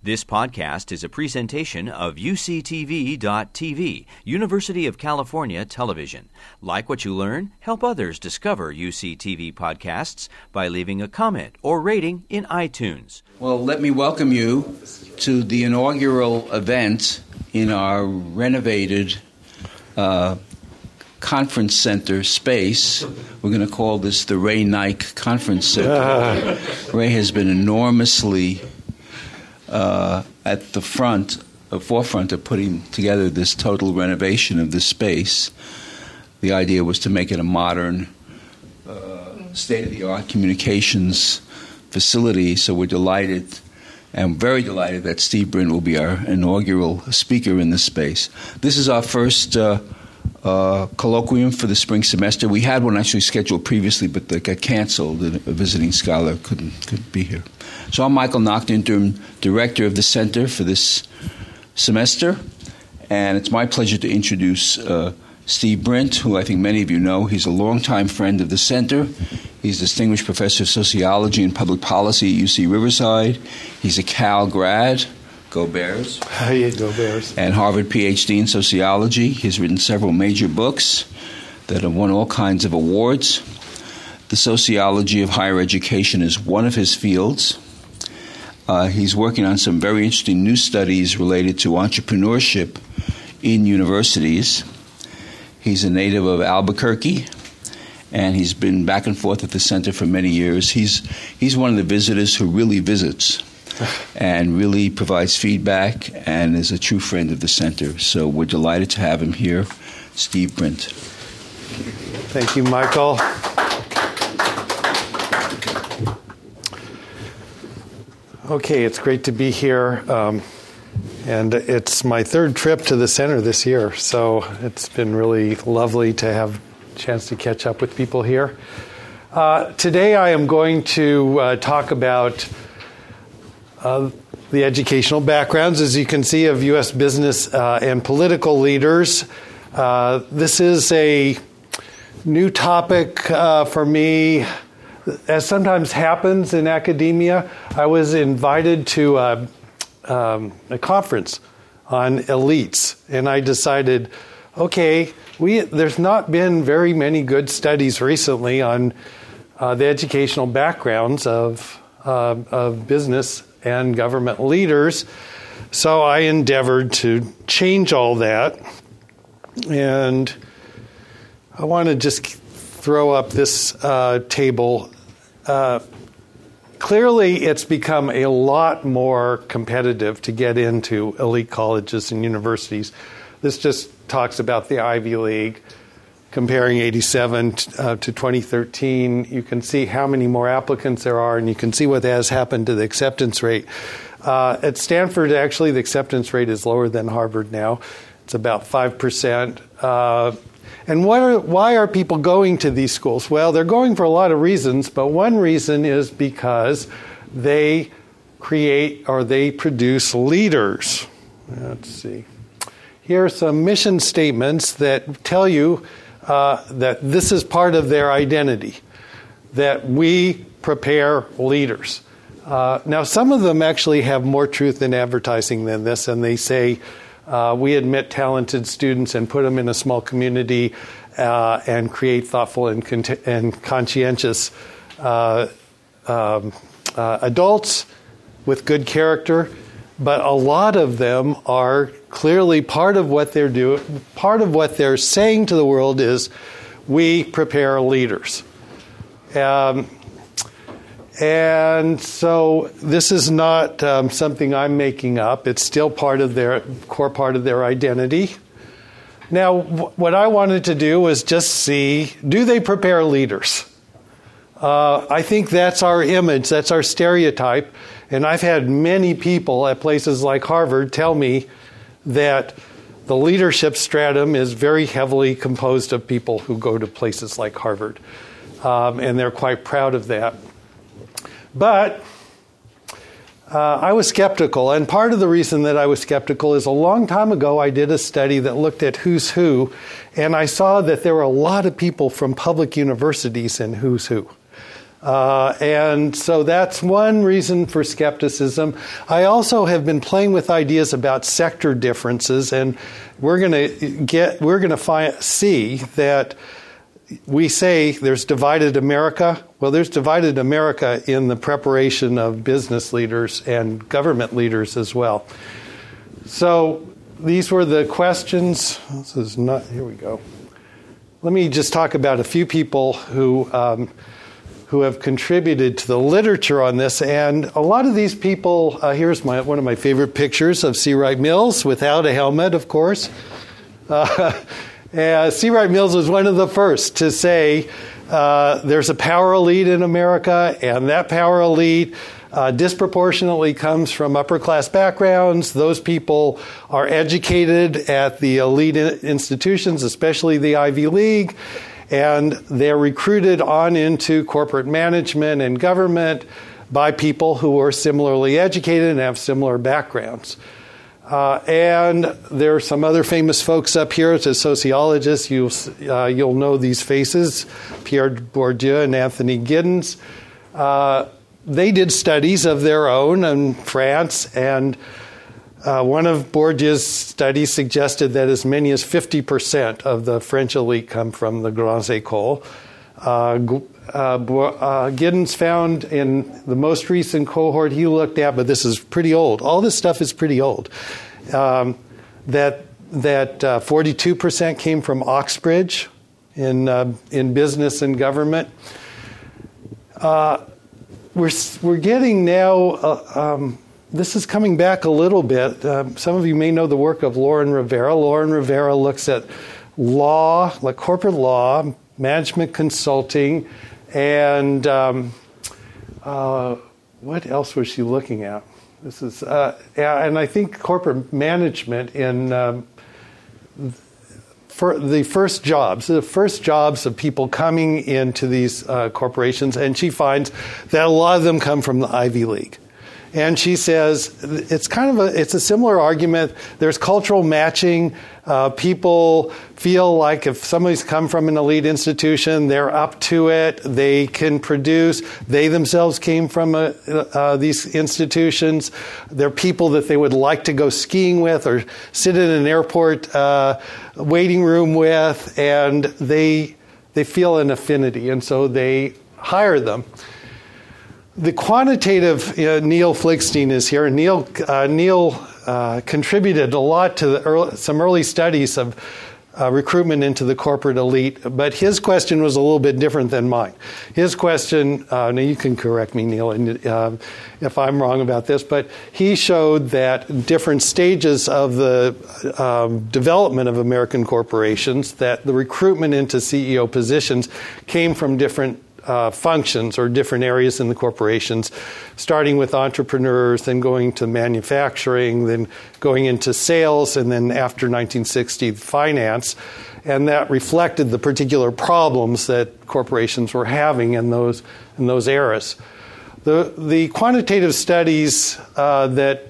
This podcast is a presentation of UCTV.tv, University of California Television. Like what you learn? Help others discover UCTV podcasts by leaving a comment or rating in iTunes. Well, let me welcome you to the inaugural event in our renovated conference center space. We're going to call this the Ray Nike Conference Center. Ray has been enormously at the forefront of putting together this total renovation of this space. The idea was to make it a modern, state-of-the-art communications facility, so we're delighted, and very delighted, that Steve Brint will be our inaugural speaker in this space. This is our first colloquium for the spring semester. We had one actually scheduled previously, but that got canceled. A visiting scholar couldn't be here. So I'm Michael Nacht, interim director of the center for this semester, and it's my pleasure to introduce Steve Brint, who I think many of you know. He's a longtime friend of the center. He's distinguished professor of sociology and public policy at UC Riverside. He's a Cal grad. Go Bears. Yeah, go Bears. And Harvard PhD in sociology. He's written several major books that have won all kinds of awards. The sociology of higher education is one of his fields. He's working on some very interesting new studies related to entrepreneurship in universities. He's a native of Albuquerque, and he's been back and forth at the center for many years. He's one of the visitors who really visits and really provides feedback and is a true friend of the center. So we're delighted to have him here, Steve Brint. Thank you, Michael. Okay, it's great to be here, and it's my third trip to the center this year, so it's been really lovely to have a chance to catch up with people here. Today I am going to talk about the educational backgrounds, as you can see, of U.S. business and political leaders. This is a new topic for me. As sometimes happens in academia, I was invited to a conference on elites, and I decided, okay, there's not been very many good studies recently on the educational backgrounds of business and government leaders, so I endeavored to change all that, and I want to just throw up this table. Clearly, it's become a lot more competitive to get into elite colleges and universities. This just talks about the Ivy League. Comparing 87 to 2013, you can see how many more applicants there are, and you can see what has happened to the acceptance rate. At Stanford, actually, the acceptance rate is lower than Harvard now. It's about 5%. And why are people going to these schools? Well, they're going for a lot of reasons, but one reason is because they create or they produce leaders. Let's see. Here are some mission statements that tell you that this is part of their identity, that we prepare leaders. Now, some of them actually have more truth in advertising than this, and they say, we admit talented students and put them in a small community and create thoughtful and conscientious adults with good character. But a lot of them are clearly part of what they're doing. Part of what they're saying to the world is, we prepare leaders. And so this is not something I'm making up. It's still core part of their identity. Now, what I wanted to do was just see, do they prepare leaders? I think that's our image, that's our stereotype. And I've had many people at places like Harvard tell me that the leadership stratum is very heavily composed of people who go to places like Harvard. And they're quite proud of that. But I was skeptical, and part of the reason that I was skeptical is a long time ago I did a study that looked at who's who, and I saw that there were a lot of people from public universities in who's who. And so that's one reason for skepticism. I also have been playing with ideas about sector differences, and we're going to see that we say there's divided America. Well, there's divided America in the preparation of business leaders and government leaders as well. So these were the questions. This is not. Here we go. Let me just talk about a few people who have contributed to the literature on this. And a lot of these people, here's one of my favorite pictures of C. Wright Mills without a helmet, of course. C. Wright Mills was one of the first to say there's a power elite in America, and that power elite disproportionately comes from upper-class backgrounds. Those people are educated at the elite institutions, especially the Ivy League, and they're recruited on into corporate management and government by people who are similarly educated and have similar backgrounds. And there are some other famous folks up here. As sociologists, you'll know these faces, Pierre Bourdieu and Anthony Giddens. They did studies of their own in France, and one of Bourdieu's studies suggested that as many as 50% of the French elite come from the Grandes Écoles. Giddens found in the most recent cohort he looked at, but this is pretty old. All this stuff is pretty old. That 42% came from Oxbridge in business and government. We're getting now. This is coming back a little bit. Some of you may know the work of Lauren Rivera. Lauren Rivera looks at law, like corporate law, management consulting, and what else was she looking at? This is, and I think corporate management in for the first jobs of people coming into these corporations, and she finds that a lot of them come from the Ivy League. And she says it's a similar argument. There's cultural matching. People feel like if somebody's come from an elite institution, they're up to it. They can produce. They themselves came from these institutions. They're people that they would like to go skiing with or sit in an airport waiting room with, and they feel an affinity, and so they hire them. The quantitative, Neil Fligstein is here. Neil contributed a lot to some early studies of recruitment into the corporate elite, but his question was a little bit different than mine. His question, now you can correct me, Neil, if I'm wrong about this, but he showed that different stages of the development of American corporations, that the recruitment into CEO positions came from different functions or different areas in the corporations, starting with entrepreneurs, then going to manufacturing, then going into sales, and then after 1960, finance. And that reflected the particular problems that corporations were having in those eras. The quantitative studies that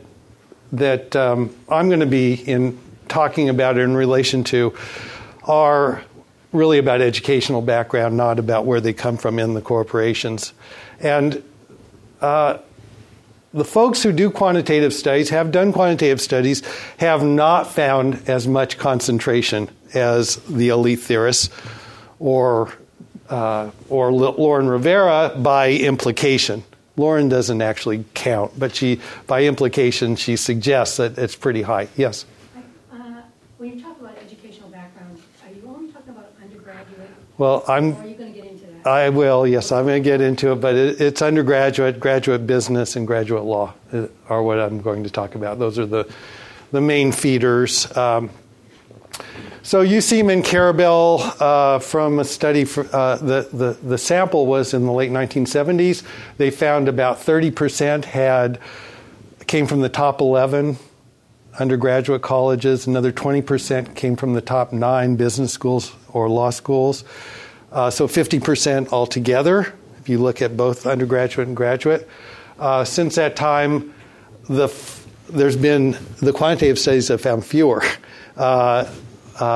I'm going to be talking about in relation to are really about educational background, not about where they come from in the corporations. And the folks who do quantitative studies, have done quantitative studies, have not found as much concentration as the elite theorists or Lauren Rivera by implication. Lauren doesn't actually count, but by implication, she suggests that it's pretty high. Yes? When you talk about educational background, are you only talking about undergraduate? Well, or are you going to get into that? I will, yes. I'm going to get into it, but it's undergraduate, graduate business, and graduate law are what I'm going to talk about. Those are the main feeders. So Useem and Karabel, from a study, the sample was in the late 1970s. They found about 30% came from the top 11 undergraduate colleges. Another 20% came from the top 9 business schools or law schools. So 50% altogether, if you look at both undergraduate and graduate. Since that time, the quantitative studies have found fewer.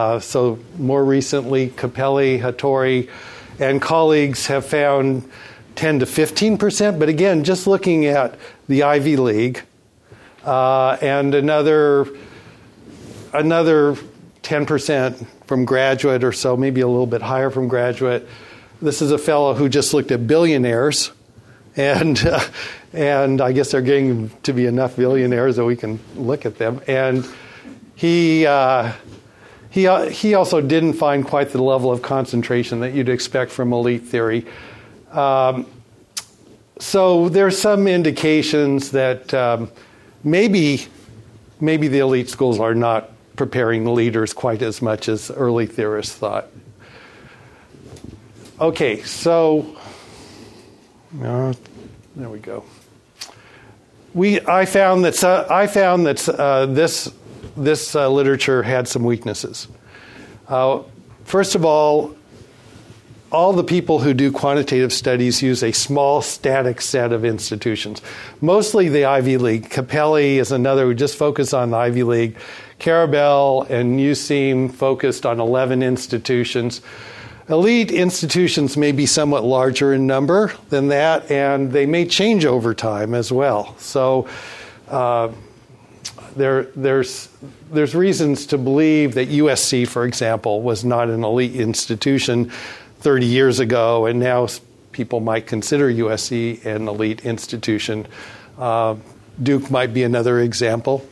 So more recently, Capelli, Hattori, and colleagues have found 10 to 15%. But again, just looking at the Ivy League and another 10% from graduate or so, maybe a little bit higher from graduate. This is a fellow who just looked at billionaires, and I guess they're getting to be enough billionaires that we can look at them. And he also didn't find quite the level of concentration that you'd expect from elite theory. So there's some indications that maybe the elite schools are not preparing leaders quite as much as early theorists thought. Okay, so there we go. I found that this literature had some weaknesses. First of all the people who do quantitative studies use a small static set of institutions, mostly the Ivy League. Capelli is another who just focused on the Ivy League. Karabel and USEEM focused on 11 institutions. Elite institutions may be somewhat larger in number than that, and they may change over time as well. So there's reasons to believe that USC, for example, was not an elite institution 30 years ago, and now people might consider USC an elite institution. Duke might be another example.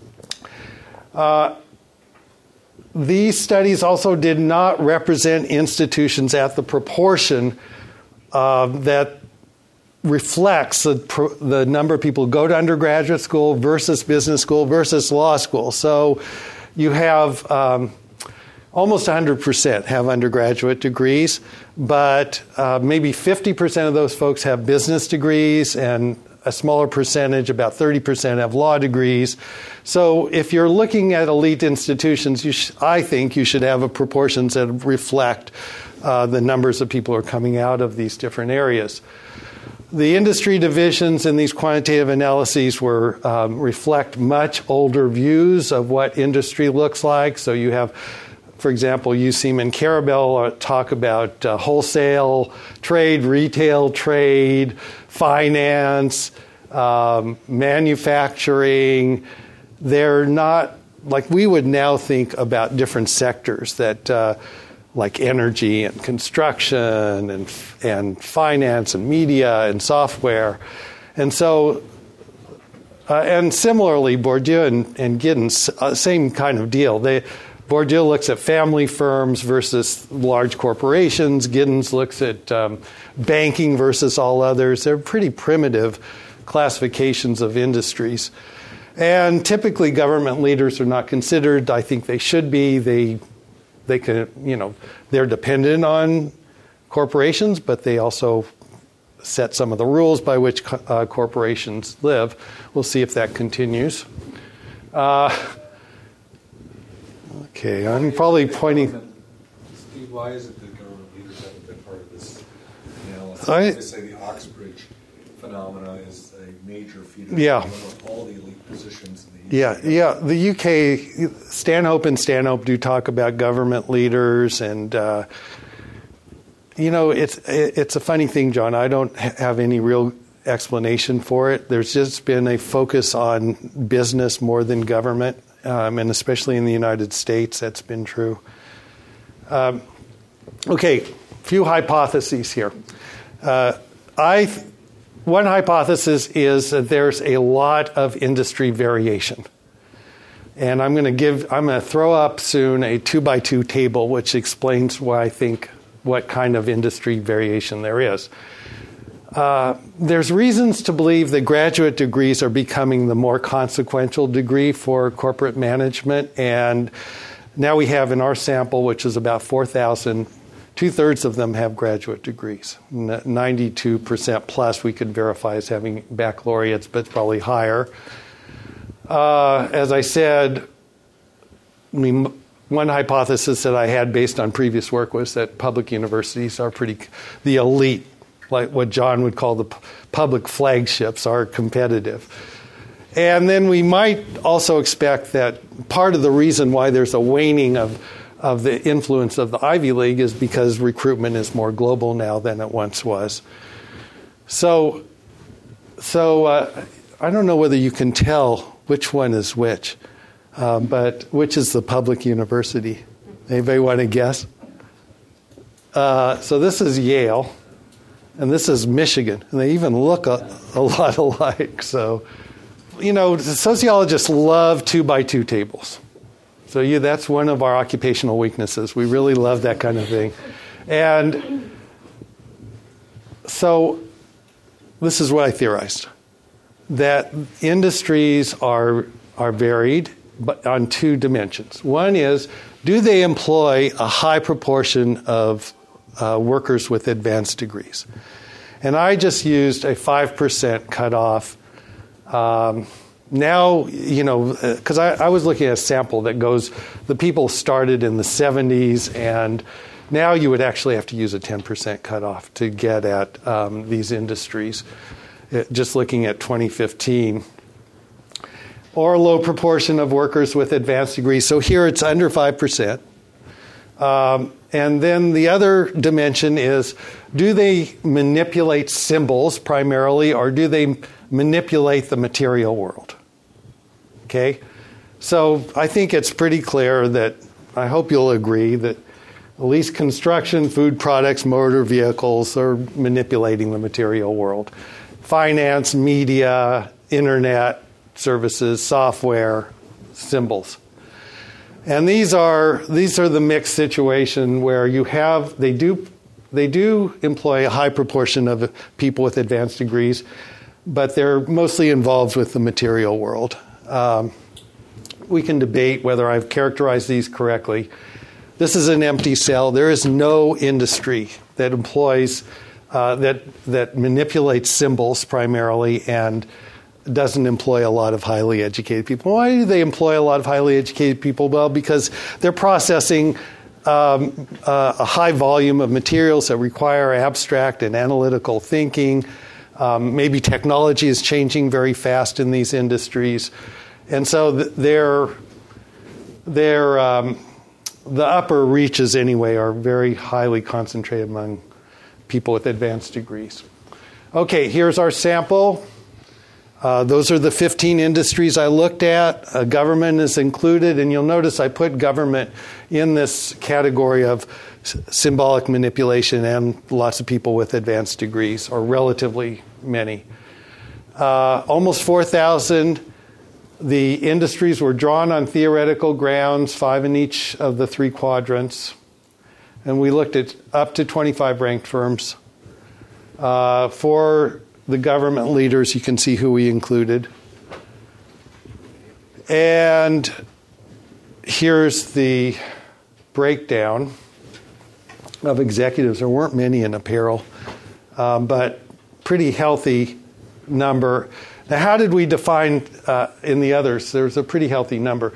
These studies also did not represent institutions at the proportion that reflects the number of people who go to undergraduate school versus business school versus law school. So you have almost 100% have undergraduate degrees, but maybe 50% of those folks have business degrees, and a smaller percentage, about 30%, have law degrees. So if you're looking at elite institutions, I think you should have proportions that reflect the numbers of people who are coming out of these different areas. The industry divisions in these quantitative analyses reflect much older views of what industry looks like. So you have, for example, USEEM and Karabel talk about wholesale trade, retail trade, finance, manufacturing. They're not like we would now think about different sectors that like energy and construction and finance and media and software. And so, and similarly, Bourdieu and Giddens, same kind of deal. Bourdieu looks at family firms versus large corporations. Giddens looks at banking versus all others. They're pretty primitive classifications of industries. And typically government leaders are not considered. I think they should be. They can, they're dependent on corporations, but they also set some of the rules by which corporations live. We'll see if that continues. Okay, I'm probably pointing. Steve, why is it that government leaders haven't been part of this analysis? They say the Oxbridge phenomena is a major feeder of all the elite positions in the UK. The UK, Stanhope do talk about government leaders, and it's a funny thing, John. I don't have any real explanation for it. There's just been a focus on business more than government. And especially in the United States, that's been true. Okay, few hypotheses here. One hypothesis is that there's a lot of industry variation. And I'm going to throw up soon a 2x2 table which explains why I think what kind of industry variation there is. There's reasons to believe that graduate degrees are becoming the more consequential degree for corporate management. And now we have in our sample, which is about 4,000, 2/3 of them have graduate degrees. 92% plus we could verify as having baccalaureates, but probably higher. As I said, one hypothesis that I had based on previous work was that public universities are the elite, like what John would call the public flagships, are competitive. And then we might also expect that part of the reason why there's a waning of the influence of the Ivy League is because recruitment is more global now than it once was. So I don't know whether you can tell which one is which, but which is the public university? Anybody want to guess? So this is Yale, and this is Michigan, and they even look a lot alike. So, the sociologists love 2x2 tables. So that's one of our occupational weaknesses. We really love that kind of thing. And so this is what I theorized, that industries are varied, but on two dimensions. One is, do they employ a high proportion of workers with advanced degrees? And I just used a 5% cutoff. Now, because I was looking at a sample that goes, the people started in the 70s, and now you would actually have to use a 10% cutoff to get at these industries, just looking at 2015. Or a low proportion of workers with advanced degrees. So here it's under 5%. And then the other dimension is, do they manipulate symbols primarily, or do they manipulate the material world? Okay? So I think it's pretty clear that, I hope you'll agree, that at least construction, food products, motor vehicles are manipulating the material world. Finance, media, internet services, software, symbols. And these are the mixed situation where they do employ a high proportion of people with advanced degrees, but they're mostly involved with the material world. We can debate whether I've characterized these correctly. This is an empty cell. There is no industry that employs that manipulates symbols primarily and doesn't employ a lot of highly educated people. Why do they employ a lot of highly educated people? Well, because they're processing a high volume of materials that require abstract and analytical thinking. Maybe technology is changing very fast in these industries. And so the upper reaches anyway are very highly concentrated among people with advanced degrees. Okay, here's our sample. Those are the 15 industries I looked at. Government is included, and you'll notice I put government in this category of symbolic manipulation and lots of people with advanced degrees, or relatively many. Almost 4,000. The industries were drawn on theoretical grounds, 5 in each of the 3 quadrants. And we looked at up to 25 ranked firms. For the government leaders, you can see who we included. And here's the breakdown of executives. There weren't many in apparel, but pretty healthy number. Now, how did we define in the others? There's a pretty healthy number.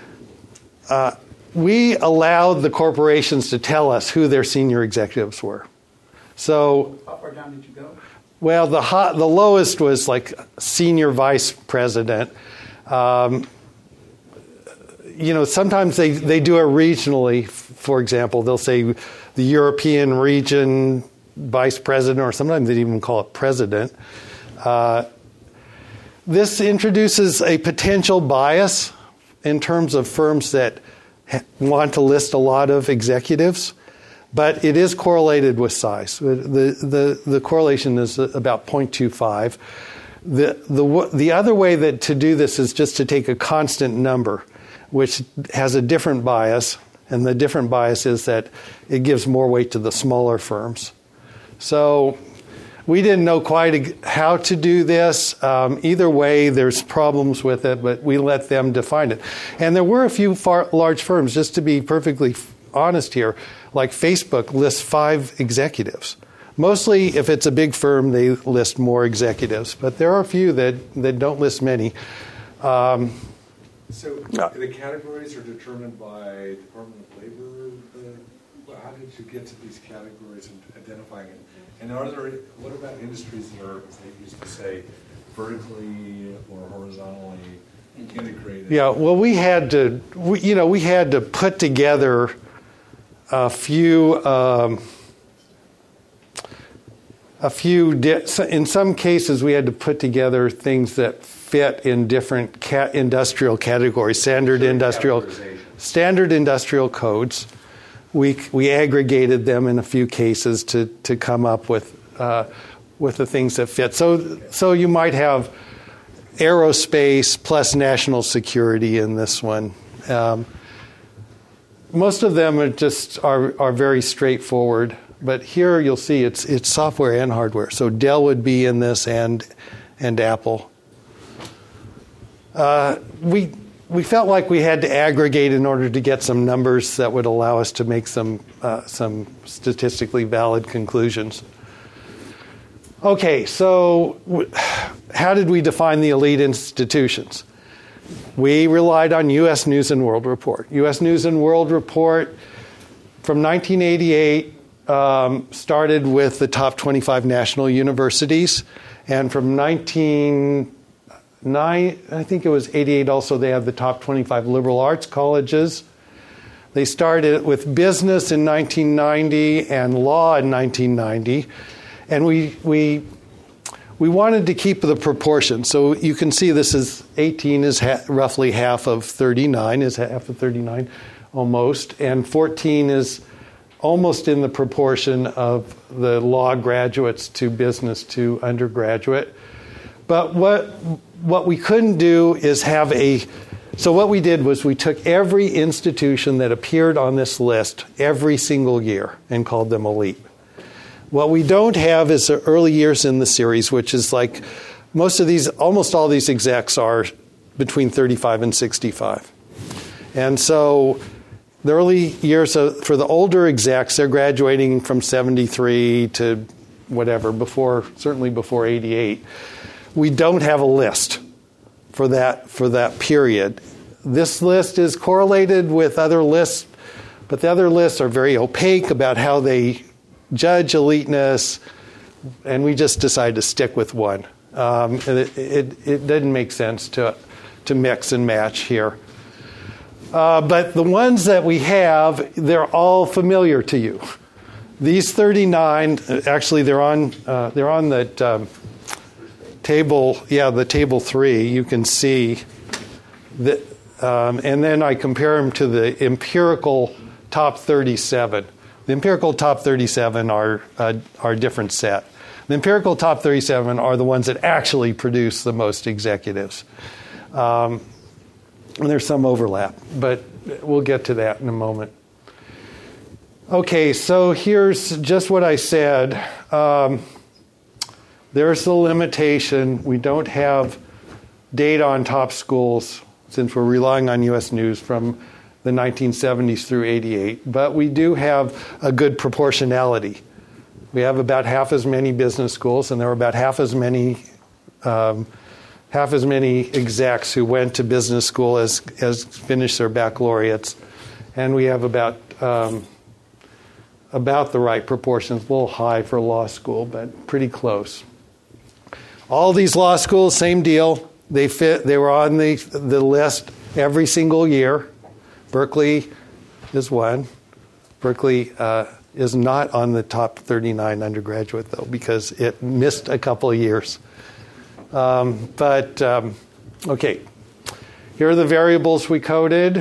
We allowed the corporations to tell us who their senior executives were. So, how far down did you go? Well, the lowest was like senior vice president. Sometimes they do it regionally. For example, they'll say the European region vice president, or sometimes they even call it president. This introduces a potential bias in terms of firms that want to list a lot of executives, but it is correlated with size. The correlation is about 0.25. The other way to do this is just to take a constant number, which has a different bias, and the different bias is that it gives more weight to the smaller firms. So we didn't know quite how to do this. Either way, there's problems with it, but we let them define it. And there were a few large firms, just to be perfectly honest here, like Facebook lists 5 executives. Mostly, if it's a big firm, they list more executives. But there are a few that don't list many. So the categories are determined by Department of Labor. How did you get to these categories and identifying it? And what about industries that are, as they used to say, vertically or horizontally integrated? Yeah, well, we had to put together a few in some cases, we had to put together things that fit in different industrial categories, standard industrial codes. We aggregated them in a few cases to come up with the things that fit. So you might have aerospace plus national security in this one. Most of them are very straightforward, but here you'll see it's software and hardware. So Dell would be in this and Apple. We felt like we had to aggregate in order to get some numbers that would allow us to make some statistically valid conclusions. Okay, so how did we define the elite institutions? We relied on U.S. News and World Report. U.S. News and World Report from 1988 started with the top 25 national universities, and from I think it was 88 also, they have the top 25 liberal arts colleges. They started with business in 1990 and law in 1990. And we wanted to keep the proportion. So you can see this is 18 is roughly half of 39, is half of 39 almost. And 14 is almost in the proportion of the law graduates to business to undergraduate. But what we couldn't do is have so what we did was we took every institution that appeared on this list every single year and called them elite. What we don't have is the early years in the series, which is like almost all these execs are between 35 and 65. And so the early years, for the older execs, they're graduating from 73 to whatever, certainly before 88. We don't have a list for that period. This list is correlated with other lists, but the other lists are very opaque about how they judge eliteness, and we just decided to stick with one. It didn't make sense to mix and match here. But the ones that we have, they're all familiar to you. These 39, actually, they're on that table. Yeah, the table 3. You can see that, and then I compare them to the empirical top 37. The empirical top 37 are a different set. The empirical top 37 are the ones that actually produce the most executives. And there's some overlap, but we'll get to that in a moment. Okay, so here's just what I said. There's the limitation. We don't have data on top schools since we're relying on U.S. News from the 1970s through 88, but we do have a good proportionality. We have about half as many business schools, and there were about half as many execs who went to business school as finished their baccalaureates, and we have about the right proportions. A little high for law school, but pretty close. All these law schools, same deal. They were on the list every single year. Berkeley is one. Berkeley is not on the top 39 undergraduate, though, because it missed a couple of years. Okay. Here are the variables we coded.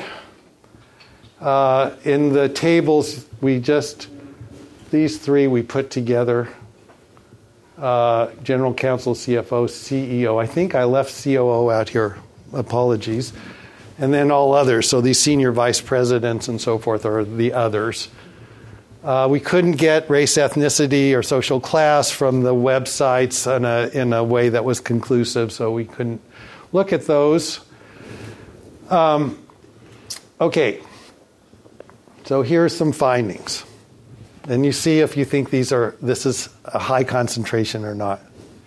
In the tables, these 3 we put together. General counsel, CFO, CEO. I think I left COO out here. Apologies. And then all others. So these senior vice presidents and so forth are the others. We couldn't get race, ethnicity, or social class from the websites in a way that was conclusive, so we couldn't look at those. Okay. So here's some findings. And you see if you think this is a high concentration or not.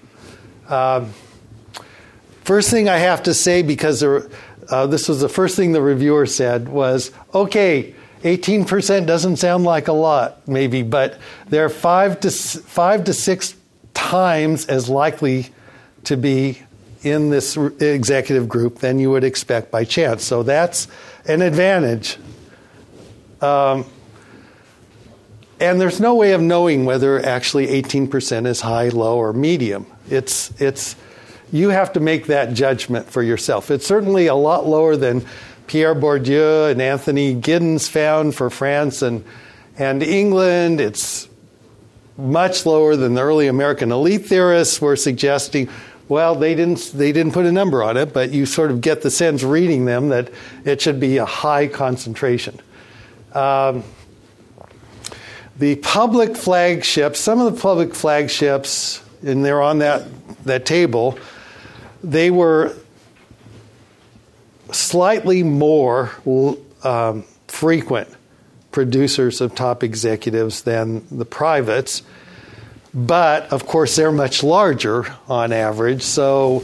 First thing I have to say, because this was the first thing the reviewer said, was, okay, 18% doesn't sound like a lot, maybe, but they're 5 to 6 times as likely to be in this executive group than you would expect by chance. So that's an advantage. And there's no way of knowing whether actually 18% is high, low, or medium. You have to make that judgment for yourself. It's certainly a lot lower than Pierre Bourdieu and Anthony Giddens found for France and England. It's much lower than the early American elite theorists were suggesting. Well, they didn't put a number on it, but you sort of get the sense reading them that it should be a high concentration. The public flagships, some of the public flagships, and they're on that table, they were slightly more frequent producers of top executives than the privates. But, of course, they're much larger on average. So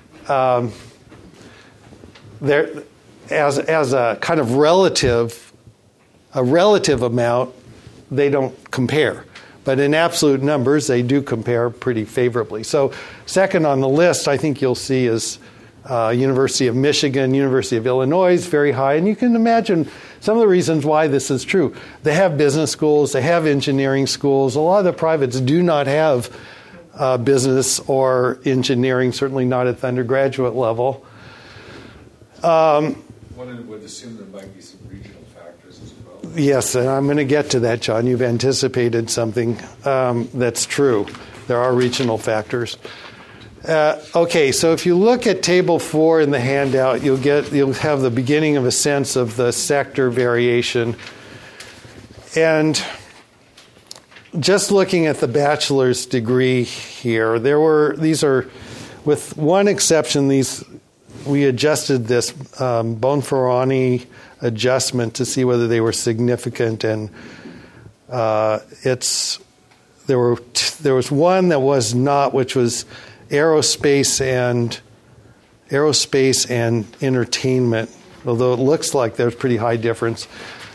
they're, as a kind of relative amount, they don't compare. But in absolute numbers, they do compare pretty favorably. So second on the list, I think you'll see is University of Michigan, University of Illinois, very high. And you can imagine some of the reasons why this is true. They have business schools. They have engineering schools. A lot of the privates do not have business or engineering, certainly not at the undergraduate level. One would assume there might be some regional factors as well. Yes, and I'm going to get to that, John. You've anticipated something that's true. There are regional factors. Okay, so if you look at Table 4 in the handout, you'll have the beginning of a sense of the sector variation. And just looking at the bachelor's degree here, these are, with one exception, we adjusted this Bonferroni adjustment to see whether they were significant, and there was one that was not, which was aerospace and entertainment, although it looks like there's pretty high difference.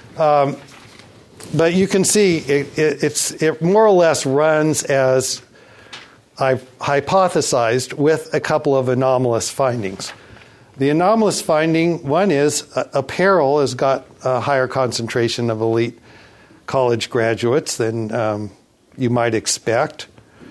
But you can see it more or less runs as I've hypothesized, with a couple of anomalous findings. The anomalous finding, one is apparel has got a higher concentration of elite college graduates than you might expect.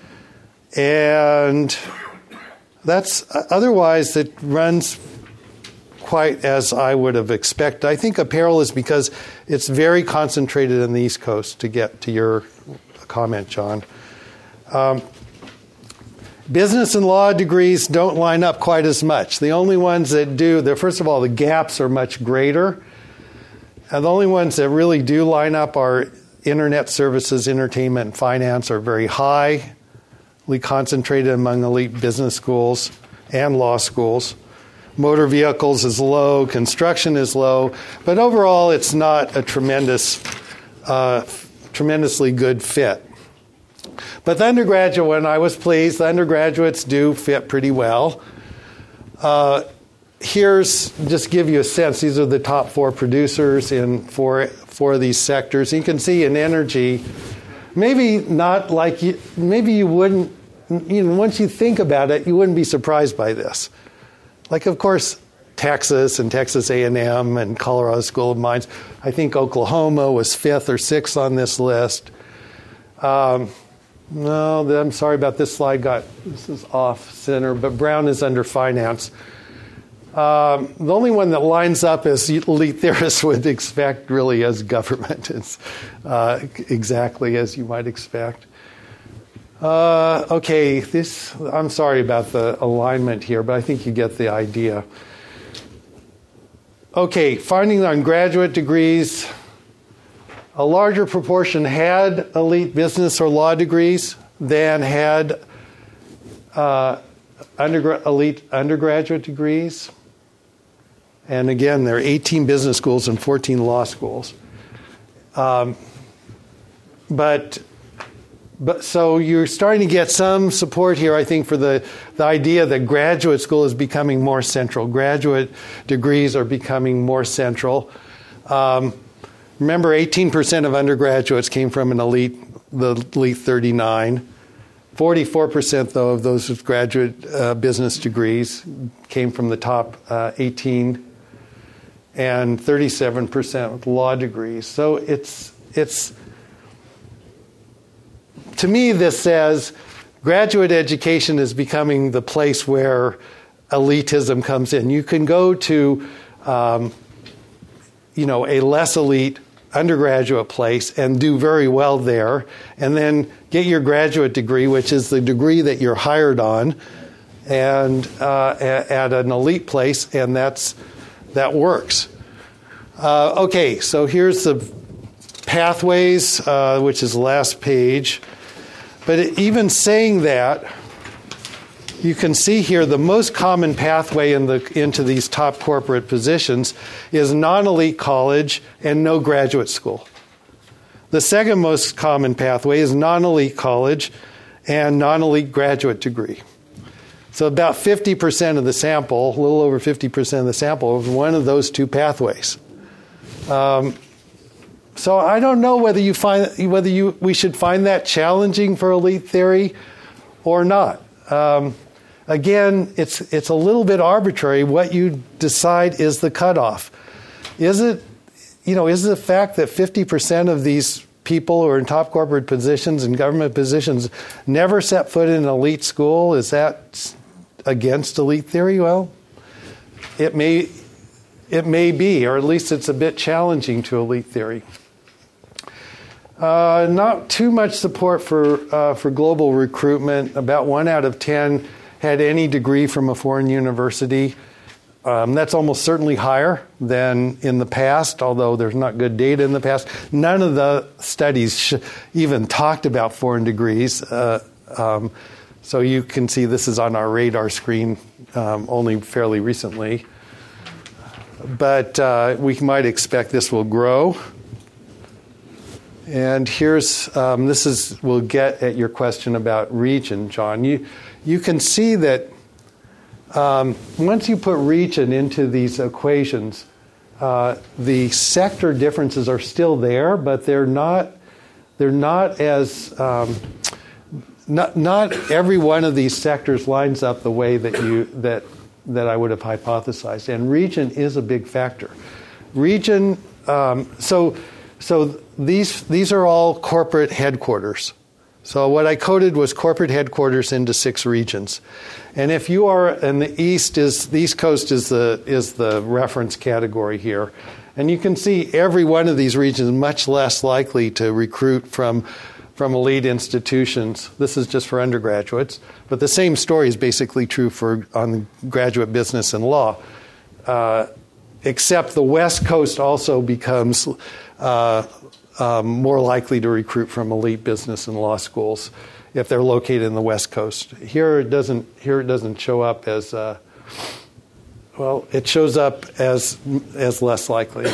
And that's otherwise it runs quite as I would have expected. I think apparel is because it's very concentrated in the East Coast, to get to your comment, John. Business and law degrees don't line up quite as much. The only ones that do, first of all, the gaps are much greater. And the only ones that really do line up are internet services, entertainment, and finance are very highly concentrated among elite business schools and law schools. Motor vehicles is low, construction is low, but overall it's not a tremendously good fit. But the undergraduate one, I was pleased. The undergraduates do fit pretty well. Here's, just give you a sense, these are the top 4 producers in four of these sectors. You can see in energy, maybe not like maybe you wouldn't, once you think about it, you wouldn't be surprised by this. Like, of course, Texas and Texas A&M and Colorado School of Mines. I think Oklahoma was 5th or 6th on this list. No, I'm sorry about this slide. This is off center, but Brown is under finance. The only one that lines up as elite theorists would expect really is government. It's exactly as you might expect. Okay, I'm sorry about the alignment here, but I think you get the idea. Okay, findings on graduate degrees. A larger proportion had elite business or law degrees than had elite undergraduate degrees. And again, there are 18 business schools and 14 law schools. But so you're starting to get some support here, I think, for the idea that graduate school is becoming more central. Graduate degrees are becoming more central. Remember, 18% of undergraduates came from the elite 39. 44%, though, of those with graduate business degrees came from the top 18, and 37% with law degrees. So it's to me, this says graduate education is becoming the place where elitism comes in. You can go to, a less elite undergraduate place and do very well there, and then get your graduate degree, which is the degree that you're hired on, and at an elite place, and that works. Okay, so here's the pathways, which is the last page. But even saying that, you can see here the most common pathway into these top corporate positions is non-elite college and no graduate school. The second most common pathway is non-elite college and non-elite graduate degree. So about 50% of the sample, a little over 50% of the sample, is one of those two pathways. So I don't know whether we should find that challenging for elite theory or not. Again, it's a little bit arbitrary what you decide is the cutoff. Is it the fact that 50% of these people who are in top corporate positions and government positions never set foot in an elite school? Is that against elite theory? Well, it may be, or at least it's a bit challenging to elite theory. Not too much support for global recruitment. About 1 out of 10 had any degree from a foreign university. That's almost certainly higher than in the past, although there's not good data in the past. None of the studies even talked about foreign degrees. So you can see this is on our radar screen only fairly recently. But we might expect this will grow. And here's, we'll get at your question about region, John. You can see that once you put region into these equations, the sector differences are still there, but they're not as, not every one of these sectors lines up the way that I would have hypothesized. And region is a big factor. Region, so these are all corporate headquarters. So what I coded was corporate headquarters into 6 regions. And if you are in the East Coast is the reference category here. And you can see every one of these regions is much less likely to recruit from elite institutions. This is just for undergraduates. But the same story is basically true on the graduate business and law. Except the West Coast also becomes more likely to recruit from elite business and law schools if they're located in the West Coast. Here it doesn't show up as it shows up as less likely,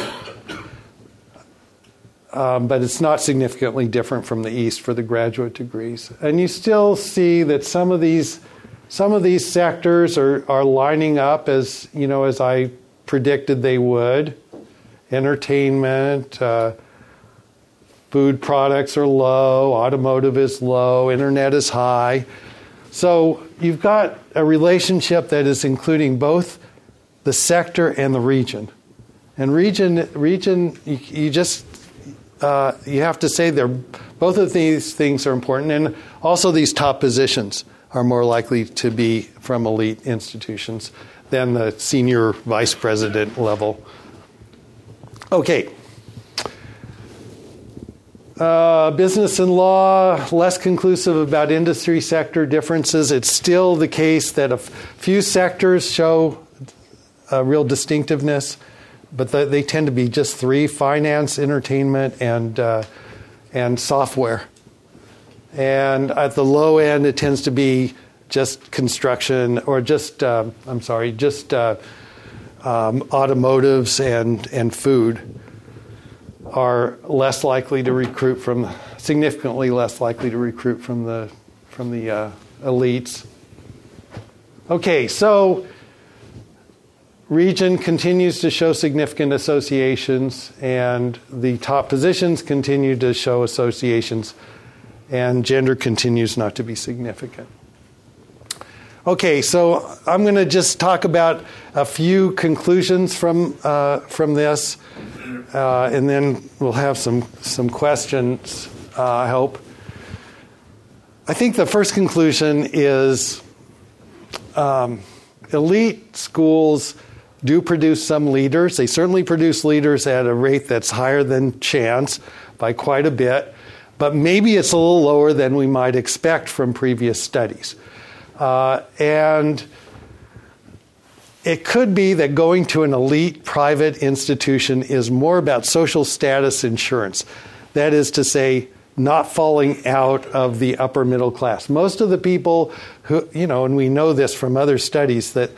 but it's not significantly different from the East for the graduate degrees. And you still see that some of these sectors are lining up as I predicted they would. Entertainment. Food products are low, automotive is low, internet is high. So you've got a relationship that is including both the sector and the region. And region, you have to say both of these things are important, and also these top positions are more likely to be from elite institutions than the senior vice president level. Okay. Business and law, less conclusive about industry sector differences. It's still the case that a few sectors show real distinctiveness, but they tend to be just 3: finance, entertainment, and software. And at the low end, it tends to be just construction or just automotives and food. Are less likely to recruit significantly less likely to recruit from the elites. Okay, so region continues to show significant associations, and the top positions continue to show associations, and gender continues not to be significant. Okay, so I'm going to just talk about a few conclusions from this. And then we'll have some questions, I hope. I think the first conclusion is elite schools do produce some leaders. They certainly produce leaders at a rate that's higher than chance by quite a bit, but maybe it's a little lower than we might expect from previous studies. And it could be that going to an elite private institution is more about social status insurance. That is to say, not falling out of the upper middle class. Most of the people who, and we know this from other studies, that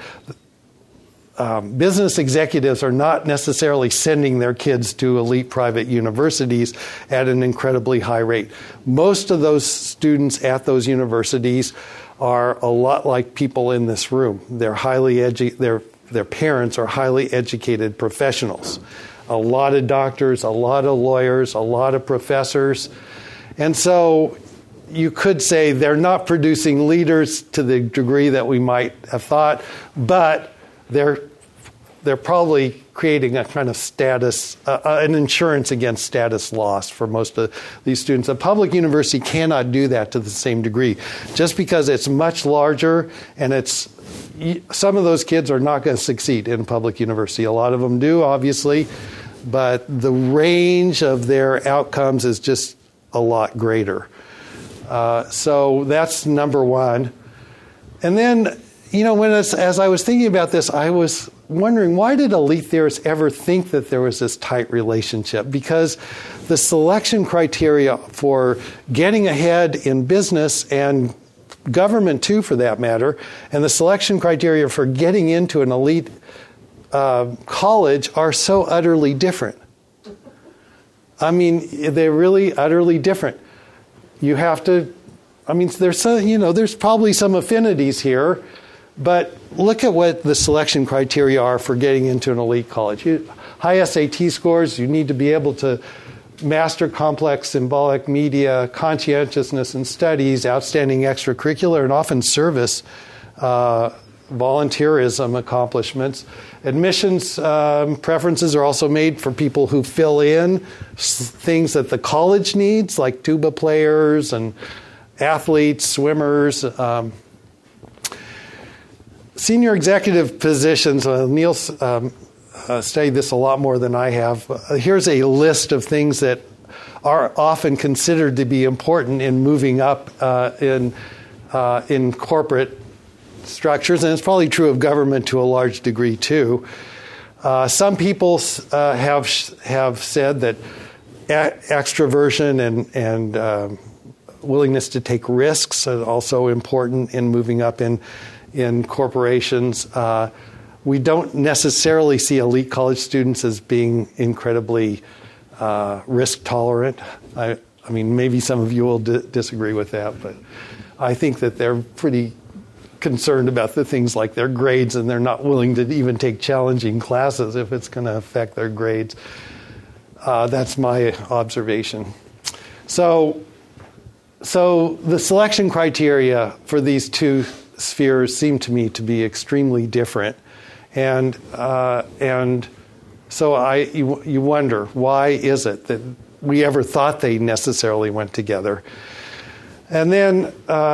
business executives are not necessarily sending their kids to elite private universities at an incredibly high rate. Most of those students at those universities are a lot like people in this room. They're their parents are highly educated professionals. A lot of doctors, a lot of lawyers, a lot of professors. And so you could say they're not producing leaders to the degree that we might have thought, but they're probably creating a kind of status, an insurance against status loss for most of these students. A public university cannot do that to the same degree. Just because it's much larger and some of those kids are not going to succeed in a public university. A lot of them do, obviously, but the range of their outcomes is just a lot greater. So that's number one. And then, as I was thinking about this, I was wondering, why did elite theorists ever think that there was this tight relationship? Because the selection criteria for getting ahead in business and government too, for that matter, and the selection criteria for getting into an elite college are so utterly different. I mean, they're really utterly different. You have to, there's probably some affinities here, but look at what the selection criteria are for getting into an elite college. High SAT scores, you need to be able to master complex symbolic media, conscientiousness in studies, outstanding extracurricular and often service, volunteerism accomplishments. Admissions preferences are also made for people who fill in things that the college needs, like tuba players and athletes, swimmers. Senior executive positions, Neil studied this a lot more than I have. Here's a list of things that are often considered to be important in moving up in corporate structures, and it's probably true of government to a large degree too. Some people have said that extroversion and willingness to take risks are also important in moving up in corporations. We don't necessarily see elite college students as being incredibly risk tolerant. I mean, maybe some of you will disagree with that, but I think that they're pretty concerned about the things like their grades, and they're not willing to even take challenging classes if it's going to affect their grades. That's my observation. So the selection criteria for these two spheres seem to me to be extremely different, and so you wonder, why is it that we ever thought they necessarily went together? And then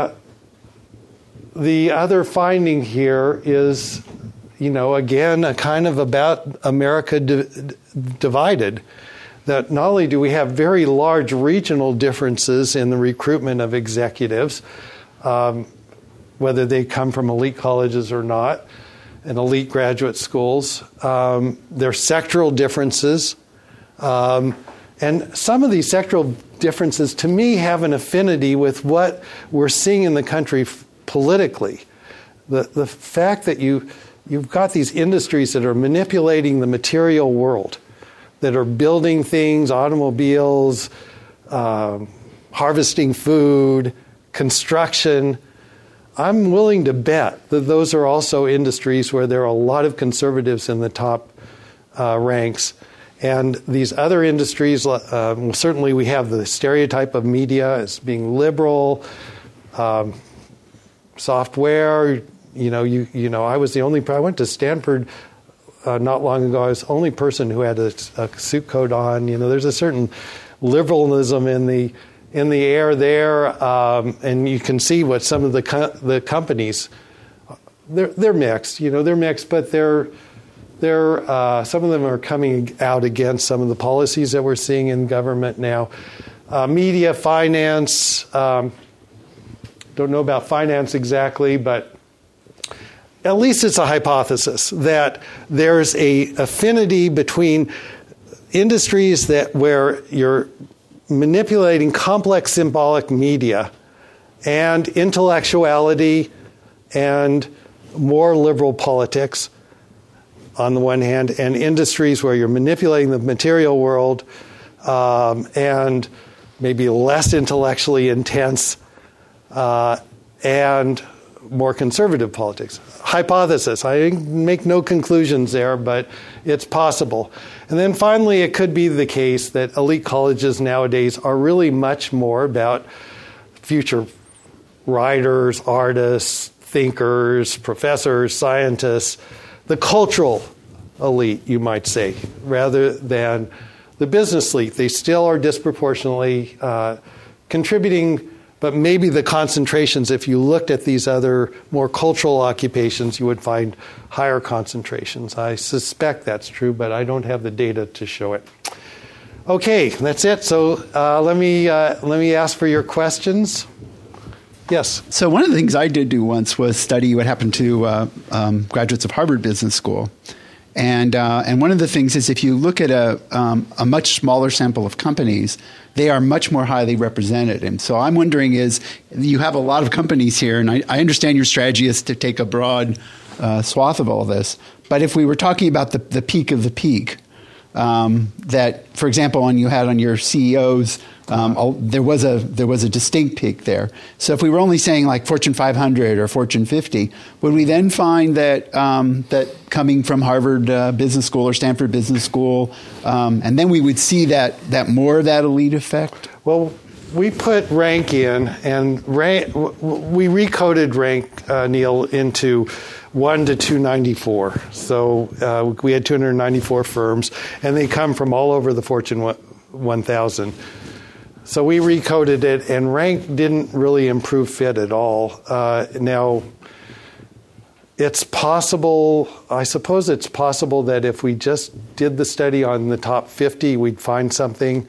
the other finding here is, again, a kind of about America divided. That not only do we have very large regional differences in the recruitment of executives, whether they come from elite colleges or not, and elite graduate schools, there are sectoral differences. And some of these sectoral differences, to me, have an affinity with what we're seeing in the country politically. The fact that you've got these industries that are manipulating the material world, that are building things, automobiles, harvesting food, construction. I'm willing to bet that those are also industries where there are a lot of conservatives in the top ranks. And these other industries, certainly we have the stereotype of media as being liberal, software. I was the only. I went to Stanford not long ago. I was the only person who had a suit coat on. There's a certain liberalism in in the air there, and you can see what some of the companies, they're mixed. They're mixed, but they're some of them are coming out against some of the policies that we're seeing in government now. Media, finance, don't know about finance exactly, but at least it's a hypothesis that there's a affinity between industries where you're manipulating complex symbolic media and intellectuality and more liberal politics on the one hand, and industries where you're manipulating the material world and maybe less intellectually intense and more conservative politics. Hypothesis. I make no conclusions there, but it's possible. And then finally, it could be the case that elite colleges nowadays are really much more about future writers, artists, thinkers, professors, scientists, the cultural elite, you might say, rather than the business elite. They still are disproportionately contributing, but maybe the concentrations, if you looked at these other more cultural occupations, you would find higher concentrations. I suspect that's true, but I don't have the data to show it. Okay, that's it. So let me ask for your questions. Yes. So one of the things I did do once was study what happened to graduates of Harvard Business School. And one of the things is if you look at a much smaller sample of companies, they are much more highly represented. And so I'm wondering is you have a lot of companies here, and I understand your strategy is to take a broad swath of all this. But if we were talking about the peak of the peak, that, for example, when you had on your CEOs, there was a distinct peak there. So if we were only saying like Fortune 500 or Fortune 50, would we then find that that coming from Harvard Business School or Stanford Business School, and then we would see that more of that elite effect? Well, we put rank in, and we recoded rank, Neil, into 1 to 294. So we had 294 firms, and they come from all over the Fortune 1000. So we recoded it, and rank didn't really improve fit at all. Now, it's possible, I suppose it's possible that if we just did the study on the top 50, we'd find something.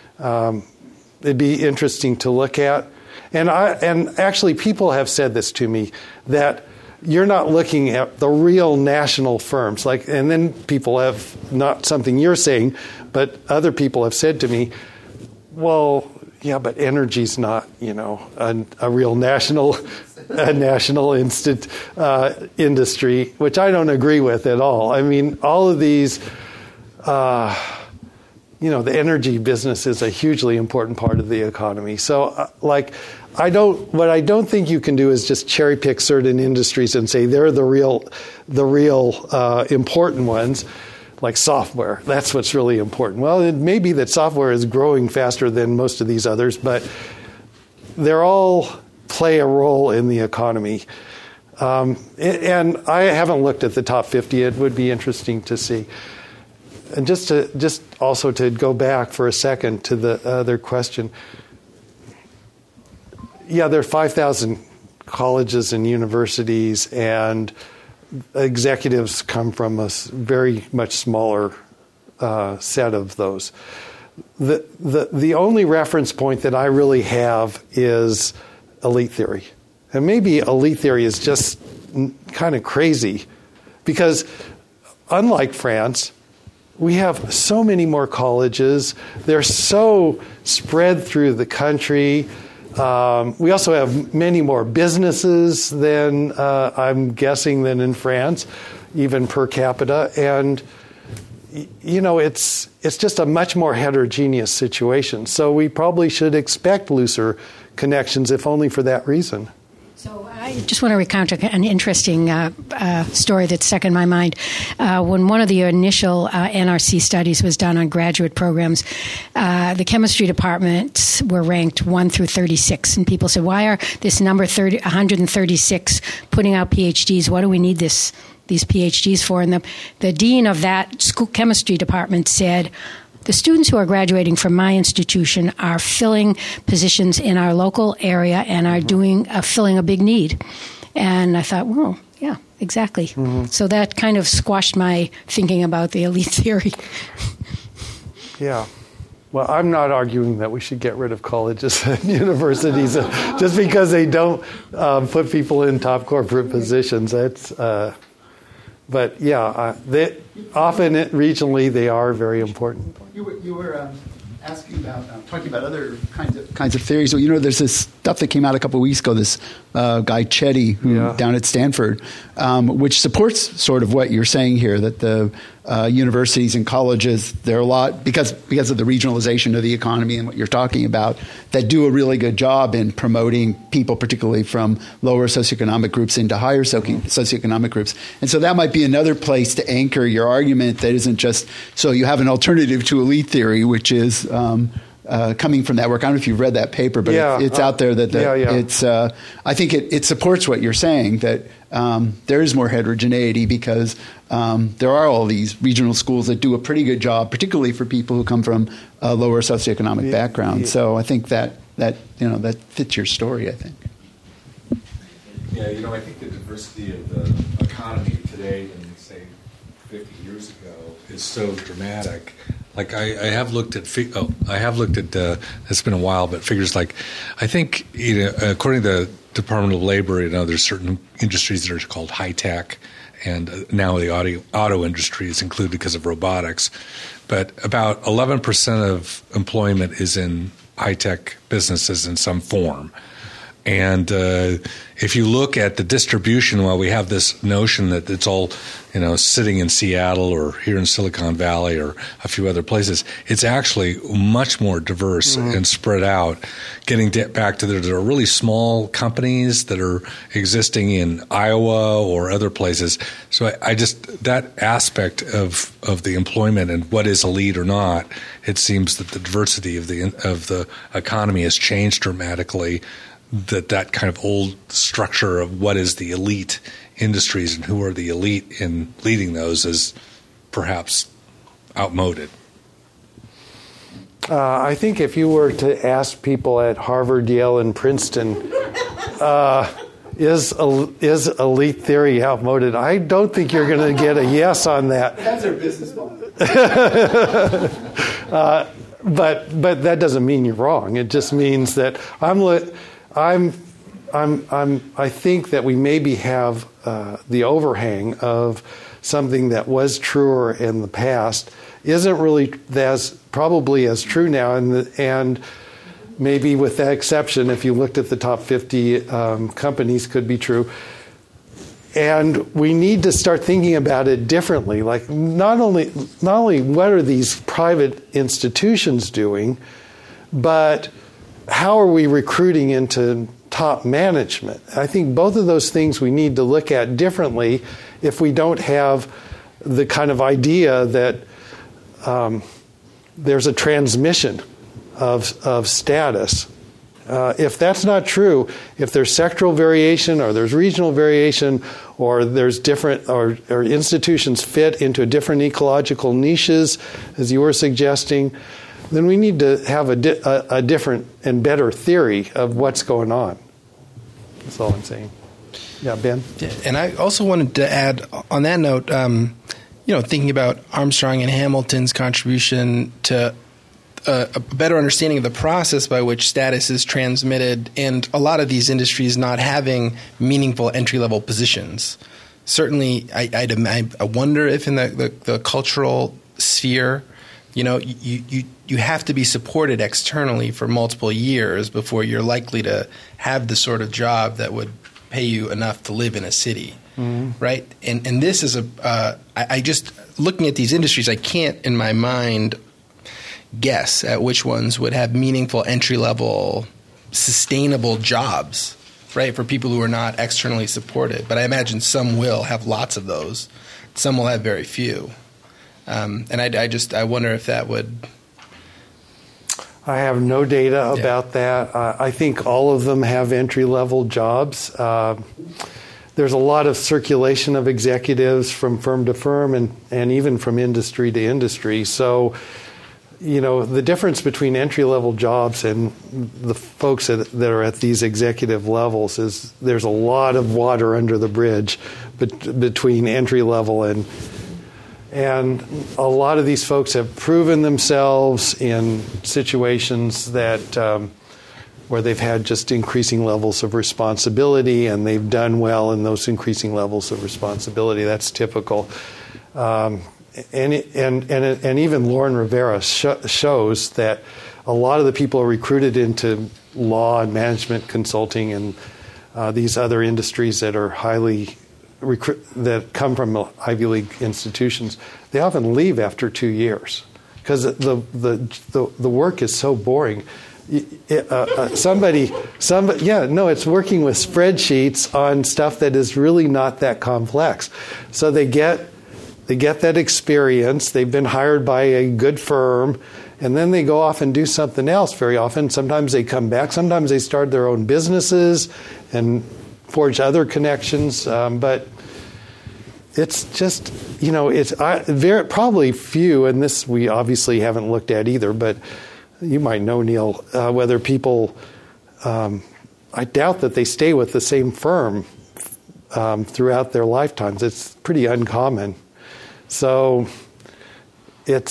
It'd be interesting to look at. And actually, people have said this to me, that you're not looking at the real national firms. And then people have, not something you're saying, but other people have said to me, well, yeah, but energy's not, a real national industry, which I don't agree with at all. I mean, all of these, the energy business is a hugely important part of the economy. So, what I don't think you can do is just cherry pick certain industries and say they're the real important ones. Like software, that's what's really important. Well, it may be that software is growing faster than most of these others, but they're all play a role in the economy. And I haven't looked at the top 50. It would be interesting to see. And just also to go back for a second to the other question. Yeah, there are 5,000 colleges and universities, and executives come from a very much smaller set of those. The only reference point that I really have is elite theory. And maybe elite theory is just kind of crazy because unlike France, we have so many more colleges. They're so spread through the country. We also have many more businesses than I'm guessing than in France, even per capita. And, it's just a much more heterogeneous situation. So we probably should expect looser connections, if only for that reason. So I just want to recount an interesting story that stuck in my mind. When one of the initial NRC studies was done on graduate programs, the chemistry departments were ranked 1 through 36. And people said, why are this number 136 putting out PhDs? What do we need these PhDs for? And the dean of that school chemistry department said, the students who are graduating from my institution are filling positions in our local area and are filling a big need. And I thought, well, yeah, exactly. Mm-hmm. So that kind of squashed my thinking about the elite theory. Yeah. Well, I'm not arguing that we should get rid of colleges and universities just because they don't put people in top corporate positions. That's, but yeah, often regionally they are very important. You were asking about talking about other kinds of theories. Well, there's this stuff that came out a couple of weeks ago. This guy Chetty, who down at Stanford, which supports sort of what you're saying here, that the universities and colleges, there are a lot because of the regionalization of the economy and what you're talking about, that do a really good job in promoting people, particularly from lower socioeconomic groups into higher socioeconomic groups. And so that might be another place to anchor your argument that isn't just so you have an alternative to elite theory, which is coming from that work. I don't know if you've read that paper, but it's out there that it's. I think it supports what you're saying, that there is more heterogeneity because there are all these regional schools that do a pretty good job, particularly for people who come from a lower socioeconomic background. So I think that fits your story, I think. Yeah, I think the diversity of the economy today and, say, 50 years ago is so dramatic. Like I have looked at it's been a while, but figures like I think according to the Department of Labor, there's certain industries that are called high tech, and now the auto industry is included because of robotics. But about 11% of employment is in high tech businesses in some form. And if you look at the distribution, we have this notion that it's all, sitting in Seattle or here in Silicon Valley or a few other places. It's actually much more diverse and spread out. Getting back to there are really small companies that are existing in Iowa or other places. So I just that aspect of the employment and what is elite or not, it seems that the diversity of the economy has changed dramatically. That kind of old structure of what is the elite industries and who are the elite in leading those is perhaps outmoded. I think if you were to ask people at Harvard, Yale, and Princeton, is elite theory outmoded, I don't think you're going to get a yes on that. That's their business model. But that doesn't mean you're wrong. It just means that I think that we maybe have the overhang of something that was truer in the past isn't really probably as true now, and maybe with that exception, if you looked at the top 50 companies, could be true. And we need to start thinking about it differently. Like not only what are these private institutions doing, but how are we recruiting into top management? I think both of those things we need to look at differently if we don't have the kind of idea that there's a transmission of status. If that's not true, if there's sectoral variation or there's regional variation or there's different or institutions fit into different ecological niches, as you were suggesting, then we need to have a different and better theory of what's going on. That's all I'm saying. Yeah, Ben? And I also wanted to add on that note, thinking about Armstrong and Hamilton's contribution to a better understanding of the process by which status is transmitted, and a lot of these industries not having meaningful entry-level positions. Certainly, I wonder if in the cultural sphere, you have to be supported externally for multiple years before you're likely to have the sort of job that would pay you enough to live in a city, right? And this is I just looking at these industries, I can't in my mind guess at which ones would have meaningful entry-level, sustainable jobs, right, for people who are not externally supported. But I imagine some will have lots of those. Some will have very few. And I wonder if that would... I have no data about that. I think all of them have entry-level jobs. There's a lot of circulation of executives from firm to firm and even from industry to industry. So the difference between entry-level jobs and the folks that are at these executive levels is there's a lot of water under the bridge between entry-level and a lot of these folks have proven themselves in situations that where they've had just increasing levels of responsibility, and they've done well in those increasing levels of responsibility. That's typical. And even Lauren Rivera shows that a lot of the people are recruited into law and management consulting and these other industries that are that come from Ivy League institutions. They often leave after 2 years because the work is so boring. It's working with spreadsheets on stuff that is really not that complex. So they get that experience. They've been hired by a good firm, and then they go off and do something else very often. Sometimes they come back. Sometimes they start their own businesses and forge other connections. But it's just, it's probably few, and this we obviously haven't looked at either, but you might know, Neil, whether people, I doubt that they stay with the same firm throughout their lifetimes. It's pretty uncommon. So but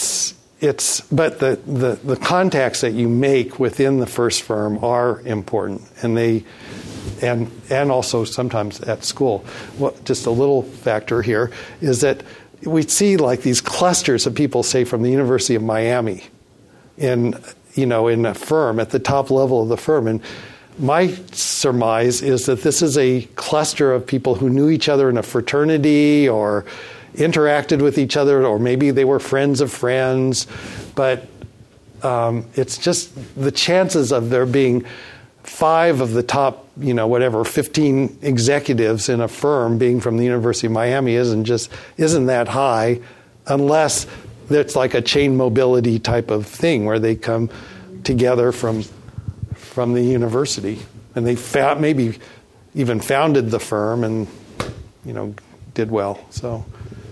the contacts that you make within the first firm are important, and also sometimes at school. Well, just a little factor here is that we see like these clusters of people, say from the University of Miami, in a firm at the top level of the firm, and my surmise is that this is a cluster of people who knew each other in a fraternity or interacted with each other, or maybe they were friends of friends, but it's just the chances of there being 5 of the top, 15 executives in a firm being from the University of Miami isn't that high, unless it's like a chain mobility type of thing where they come together from the university, and they maybe even founded the firm and did well. So,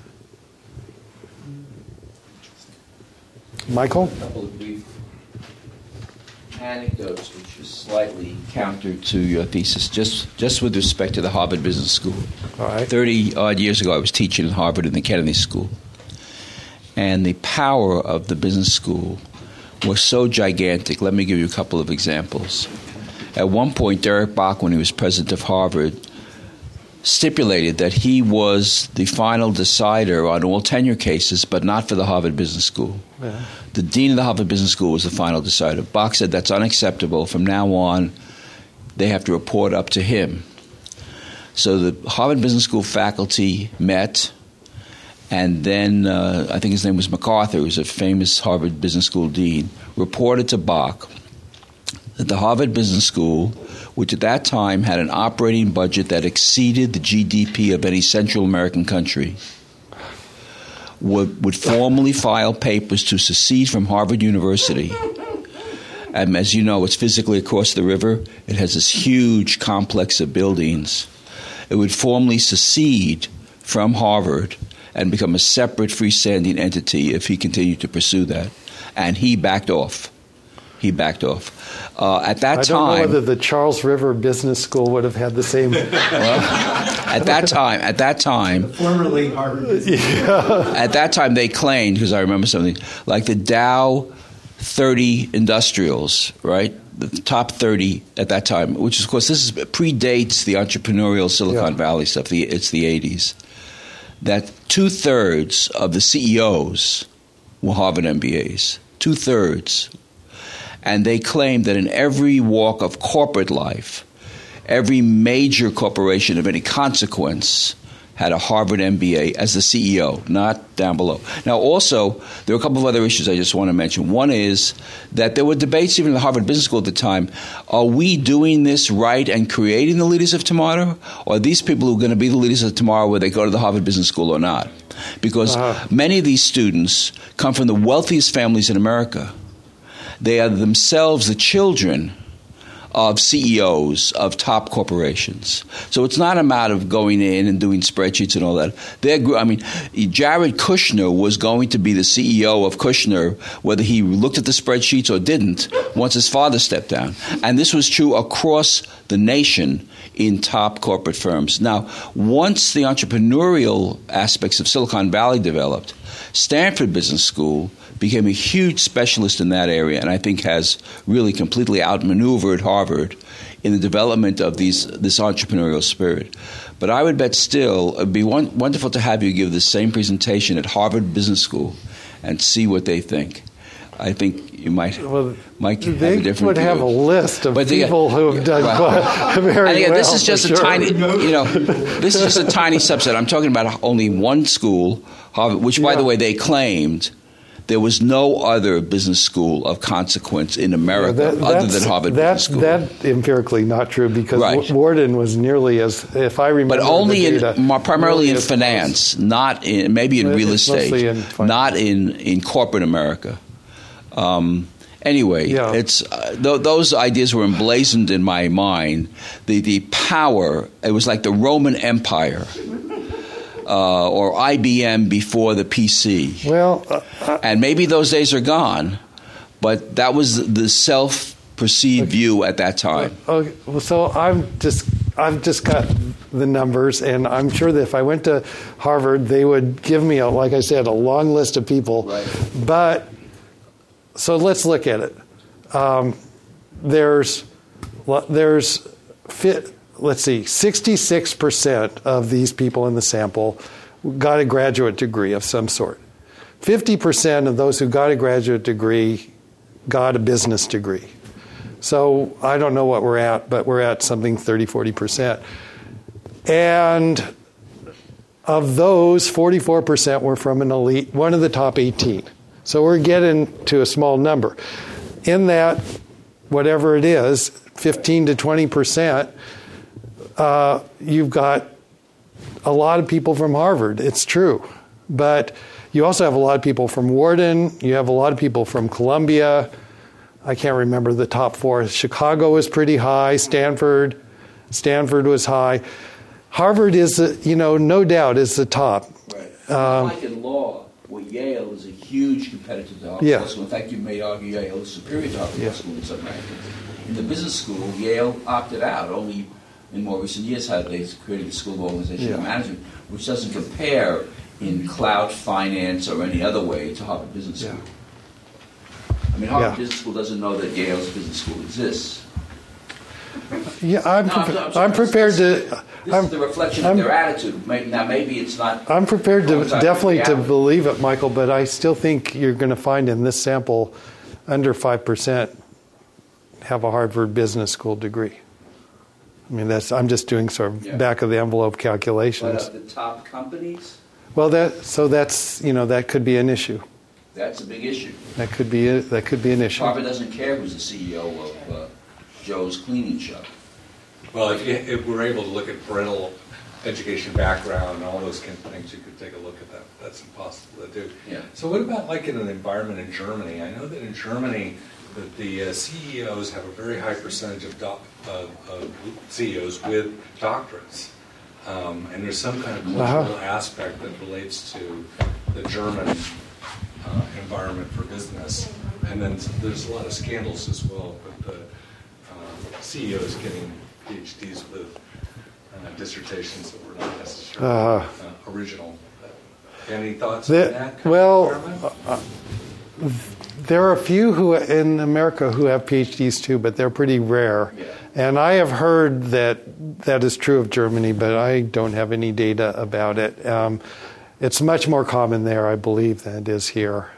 Michael? A couple of brief anecdotes which is slightly counter to your thesis, just with respect to the Harvard Business School. All right. 30-odd years ago, I was teaching at Harvard in the Kennedy School. And the power of the business school was so gigantic. Let me give you a couple of examples. At one point, Derek Bach, when he was president of Harvard, stipulated that he was the final decider on all tenure cases, but not for the Harvard Business School. Yeah. The dean of the Harvard Business School was the final decider. Bach said that's unacceptable. From now on, they have to report up to him. So the Harvard Business School faculty met, and then I think his name was MacArthur, who was a famous Harvard Business School dean, reported to Bach that the Harvard Business School, which at that time had an operating budget that exceeded the GDP of any Central American country, would formally file papers to secede from Harvard University. And as you know, it's physically across the river. It has this huge complex of buildings. It would formally secede from Harvard and become a separate freestanding entity if he continued to pursue that. And he backed off. At that time, I don't know whether the Charles River Business School would have had the same. At that time, formerly Harvard Business School. Yeah. At that time, they claimed, because I remember something like the Dow 30 Industrials, right? The top 30 at that time, which of course predates the entrepreneurial Silicon Valley stuff. It's the 80s. That 2/3 of the CEOs were Harvard MBAs. 2/3. And they claimed that in every walk of corporate life, every major corporation of any consequence had a Harvard MBA as the CEO, not down below. Now, also, there are a couple of other issues I just want to mention. One is that there were debates even in the Harvard Business School at the time. Are we doing this right and creating the leaders of tomorrow? Or are these people who are going to be the leaders of tomorrow whether they go to the Harvard Business School or not? Because many of these students come from the wealthiest families in America. They are themselves the children of CEOs of top corporations. So it's not a matter of going in and doing spreadsheets and all that. Jared Kushner was going to be the CEO of Kushner, whether he looked at the spreadsheets or didn't, once his father stepped down. And this was true across the nation in top corporate firms. Now, once the entrepreneurial aspects of Silicon Valley developed, Stanford Business School became a huge specialist in that area, and I think has really completely outmaneuvered Harvard in the development of this entrepreneurial spirit. But I would bet still it would be wonderful to have you give the same presentation at Harvard Business School and see what they think. I think you might have a different They would have view. a list of people who have done very well. This is just for a sure. tiny, this is just a tiny subset. I'm talking about only one school, Harvard, which, by the way, they claimed there was no other business school of consequence in America other than Harvard Business School. That's empirically not true because Right. Wharton was nearly as, if I remember, But only the data, primarily in as finance, not in maybe in real It's mostly estate, in finance. not in corporate America. Anyway, Yeah. it's those ideas were emblazoned in my mind. The power, it was like the Roman Empire or IBM before the PC. Well, And maybe those days are gone, but that was the self-perceived view at that time. okay, well, so I've just got the numbers, and I'm sure that if I went to Harvard, they would give me, like I said, a long list of people. Right. But so let's look at it. Let's see, 66% of these people in the sample got a graduate degree of some sort. 50% of those who got a graduate degree got a business degree. So I don't know what we're at, but we're at something 30-40%. And of those, 44% were from an elite, one of the top 18. So we're getting to a small number. In that, whatever it is, 15 to 20%, you've got a lot of people from Harvard. It's true. But you also have a lot of people from Wharton. You have a lot of people from Columbia. I can't remember the top four. Chicago was pretty high. Stanford was high. Harvard is, no doubt, is the top. Right. Like in law, where Yale is a huge competitor to Harvard Yeah. Law School. In fact, you may argue Yale is superior to Harvard Law Yeah. School in some rankings. In the business school, Yale opted out. Only in more recent years have they created the School of Organization and Management, which doesn't compare in cloud finance or any other way to Harvard Business School. I mean, Harvard Business School doesn't know that Yale's business school exists. Yeah, I'm prepared to. This is the reflection of their attitude. Maybe it's not. I'm prepared to coincide with definitely to reality. believe it, Michael, but I still think you're going to find in this sample under 5% have a Harvard Business School degree. I mean, I'm just doing sort of back of the envelope calculations. But of the top companies, Well, that could be an issue. that's a big issue. That could be an issue. Harvard doesn't care who's the CEO of Joe's Cleaning Shop. Well, if we're able to look at parental education background and all those kind of things, you could take a look at that. That's impossible to do. Yeah. So what about like in an environment in Germany? I know that in Germany, the CEOs have a very high percentage of CEOs with doctorates. And there's some kind of cultural aspect that relates to the German environment for business. And then there's a lot of scandals as well with the CEOs getting PhDs with dissertations that were not necessarily original. Any thoughts on that? There are a few who in America who have PhDs too, but they're pretty rare. Yeah. And I have heard that is true of Germany, but I don't have any data about it. It's much more common there, I believe, than it is here.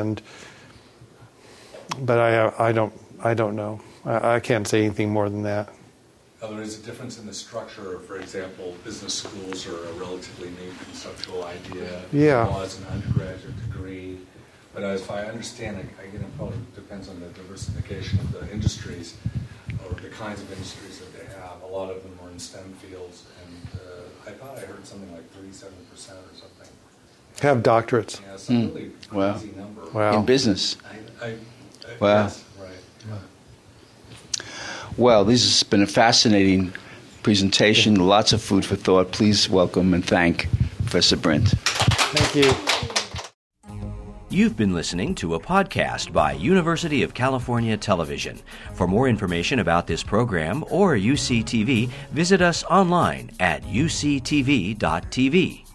But I don't know. I can't say anything more than that. Now, there is a difference in the structure. For example, business schools are a relatively new conceptual idea. Yeah. Law is an undergraduate degree. But as I understand it, again, it probably depends on the diversification of the industries or the kinds of industries that they have. A lot of them are in STEM fields, and I thought I heard something like 37% or something. Have doctorates. Yeah, it's a really crazy number. Wow. In business. I Wow. Yes, right. Well, this has been a fascinating presentation, lots of food for thought. Please welcome and thank Professor Brindt. Thank you. You've been listening to a podcast by University of California Television. For more information about this program or UCTV, visit us online at uctv.tv.